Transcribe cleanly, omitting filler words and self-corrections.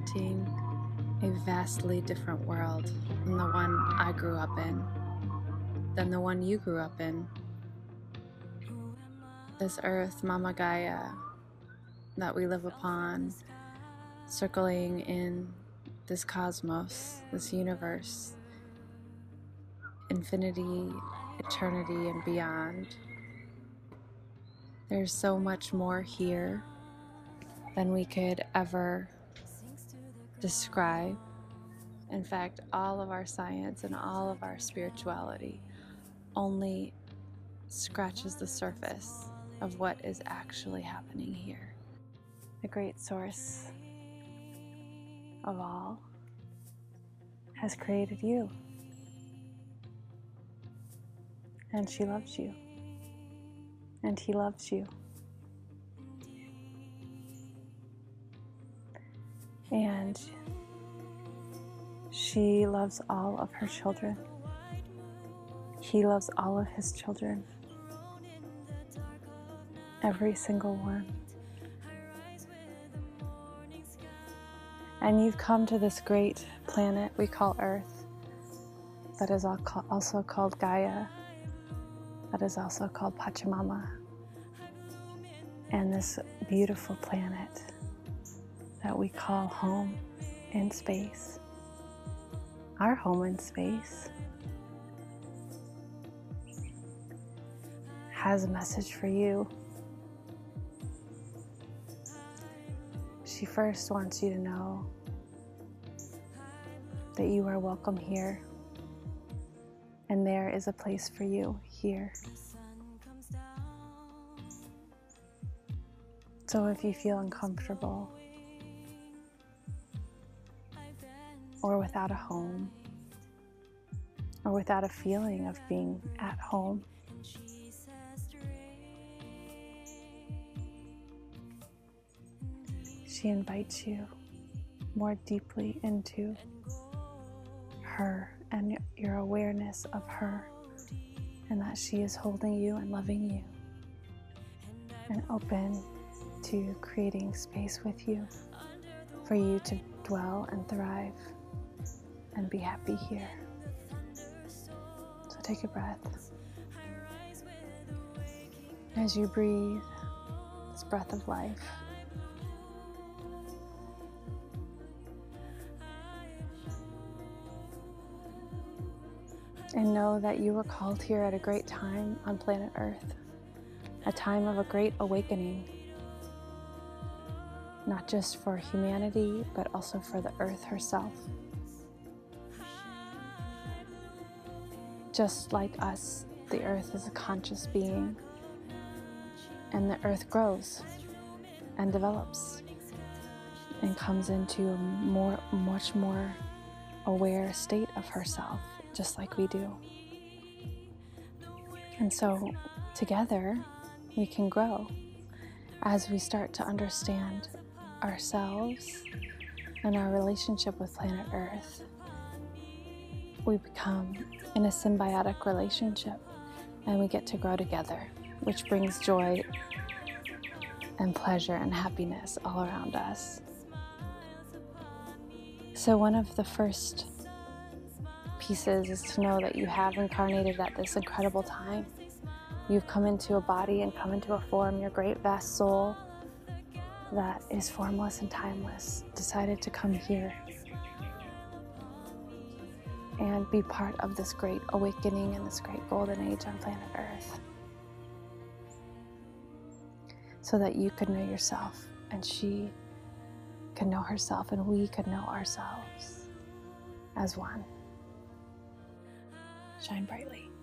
representing a vastly different world than the one I grew up in, than the one you grew up in. This earth, Mama Gaia, that we live upon, circling in this cosmos, this universe, infinity, eternity, and beyond. There's so much more here than we could ever describe. In fact, all of our science and all of our spirituality only scratches the surface of what is actually happening here. The great source of all has created you, and she loves you, and he loves you. And she loves all of her children. He loves all of his children. Every single one. And you've come to this great planet we call Earth, that is also called Gaia, that is also called Pachamama, and this beautiful planet that we call home in space, our home in space, has a message for you. She first wants you to know that you are welcome here, and there is a place for you here. So if you feel uncomfortable or without a home or without a feeling of being at home, she invites you more deeply into her and your awareness of her, and that she is holding you and loving you and open to creating space with you for you to dwell and thrive and be happy here. So take a breath. As you breathe this breath of life, and know that you were called here at a great time on planet Earth, a time of a great awakening, not just for humanity, but also for the Earth herself. Just like us, the Earth is a conscious being, and the Earth grows and develops and comes into a much more aware state of herself, just like we do. And so together we can grow as we start to understand ourselves and our relationship with planet Earth. We become in a symbiotic relationship, and we get to grow together, which brings joy and pleasure and happiness all around us. So one of the first pieces is to know that you have incarnated at this incredible time. You've come into a body and come into a form. Your great vast soul that is formless and timeless decided to come here and be part of this great awakening and this great golden age on planet Earth, so that you could know yourself and she could know herself and we could know ourselves as one. Shine brightly.